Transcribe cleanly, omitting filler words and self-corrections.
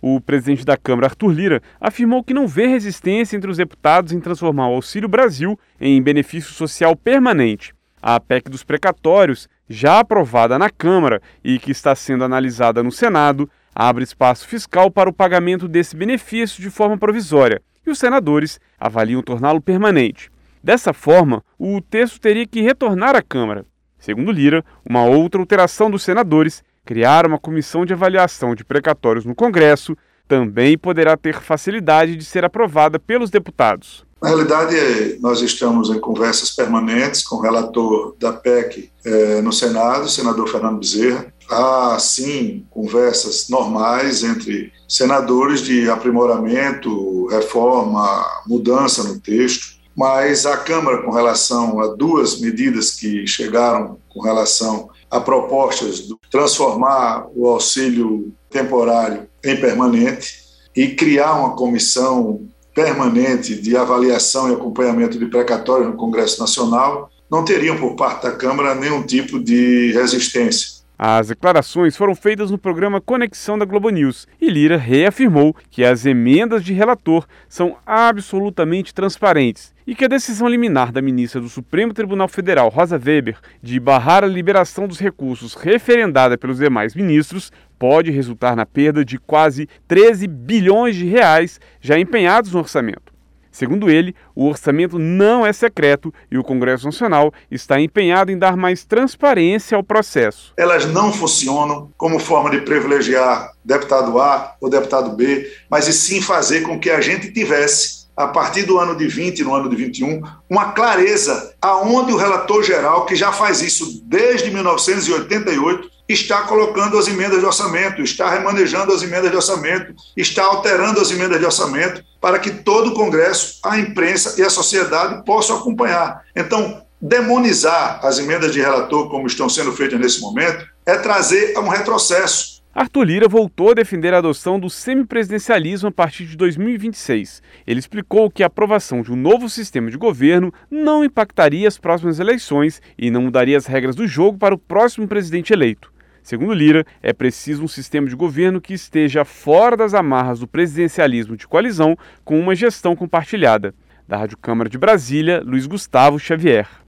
O presidente da Câmara, Arthur Lira, afirmou que não vê resistência entre os deputados em transformar o Auxílio Brasil em benefício social permanente. A PEC dos precatórios, já aprovada na Câmara e que está sendo analisada no Senado, abre espaço fiscal para o pagamento desse benefício de forma provisória, e os senadores avaliam torná-lo permanente. Dessa forma, o texto teria que retornar à Câmara. Segundo Lira, uma outra alteração dos senadores, criar uma comissão de avaliação de precatórios no Congresso, também poderá ter facilidade de ser aprovada pelos deputados. Na realidade, nós estamos em conversas permanentes com o relator da PEC no Senado, o senador Fernando Bezerra. Há, sim, conversas normais entre senadores de aprimoramento, reforma, mudança no texto, mas a Câmara, com relação a duas medidas que chegaram com relação a propostas de transformar o auxílio temporário em permanente e criar uma comissão permanente de avaliação e acompanhamento de precatórios no Congresso Nacional, não teriam por parte da Câmara nenhum tipo de resistência. As declarações foram feitas no programa Conexão da Globo News e Lira reafirmou que as emendas de relator são absolutamente transparentes e que a decisão liminar da ministra do Supremo Tribunal Federal, Rosa Weber, de barrar a liberação dos recursos referendada pelos demais ministros pode resultar na perda de quase 13 bilhões de reais já empenhados no orçamento. Segundo ele, o orçamento não é secreto e o Congresso Nacional está empenhado em dar mais transparência ao processo. Elas não funcionam como forma de privilegiar deputado A ou deputado B, mas e sim fazer com que a gente tivesse, a partir do ano de 20 e no ano de 21, uma clareza aonde o relator geral, que já faz isso desde 1988, está colocando as emendas de orçamento, está remanejando as emendas de orçamento, está alterando as emendas de orçamento para que todo o Congresso, a imprensa e a sociedade possam acompanhar. Então, demonizar as emendas de relator, como estão sendo feitas nesse momento, é trazer a um retrocesso. Arthur Lira voltou a defender a adoção do semipresidencialismo a partir de 2026. Ele explicou que a aprovação de um novo sistema de governo não impactaria as próximas eleições e não mudaria as regras do jogo para o próximo presidente eleito. Segundo Lira, é preciso um sistema de governo que esteja fora das amarras do presidencialismo de coalizão com uma gestão compartilhada. Da Rádio Câmara de Brasília, Luiz Gustavo Xavier.